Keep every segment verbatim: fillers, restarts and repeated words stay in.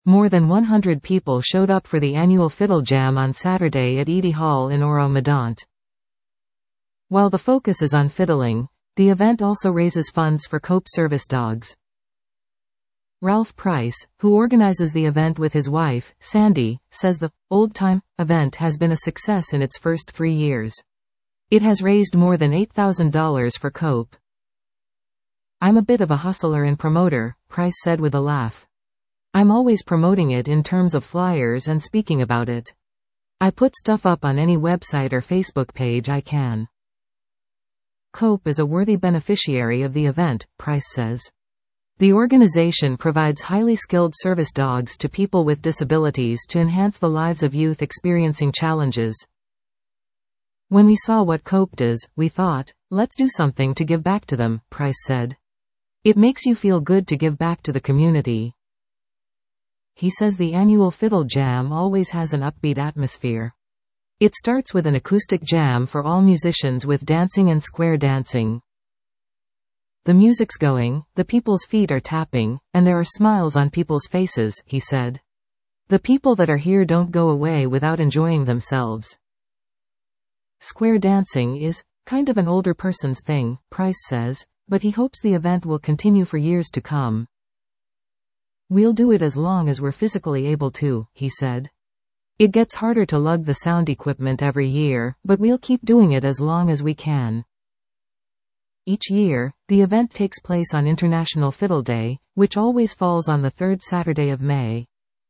More than one hundred people showed up for the annual Fiddle Jam on Saturday at Eady Hall in Oro-Medonte. While the focus is on fiddling, the event also raises funds for Cope service dogs. Ralph Price, who organizes the event with his wife, Sandy, says the Old Time event has been a success in its first three years. It has raised more than eight thousand dollars for Cope. "I'm a bit of a hustler and promoter," Price said with a laugh. "I'm always promoting it in terms of flyers and speaking about it. I put stuff up on any website or Facebook page I can." Cope is a worthy beneficiary of the event, Price says. The organization provides highly skilled service dogs to people with disabilities to enhance the lives of youth experiencing challenges. "When we saw what Cope does, we thought, let's do something to give back to them," Price said. "It makes you feel good to give back to the community." He says the annual Fiddle Jam always has an upbeat atmosphere. It starts with an acoustic jam for all musicians with dancing and square dancing. "The music's going, the people's feet are tapping, and there are smiles on people's faces," he said. "The people that are here don't go away without enjoying themselves." Square dancing is kind of an older person's thing, Price says, but he hopes the event will continue for years to come. "We'll do it as long as we're physically able to," he said. "It gets harder to lug the sound equipment every year, but we'll keep doing it as long as we can." Each year, the event takes place on International Fiddle Day, which always falls on the third Saturday of May.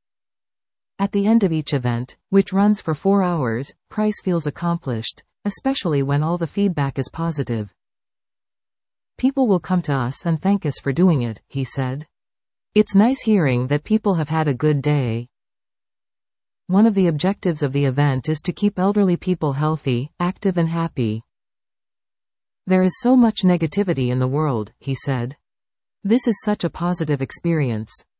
At the end of each event, which runs for four hours, Price feels accomplished, especially when all the feedback is positive. "People will come to us and thank us for doing it," he said. "It's nice hearing that people have had a good day." One of the objectives of the event is to keep elderly people healthy, active and happy. "There is so much negativity in the world," he said. "This is such a positive experience.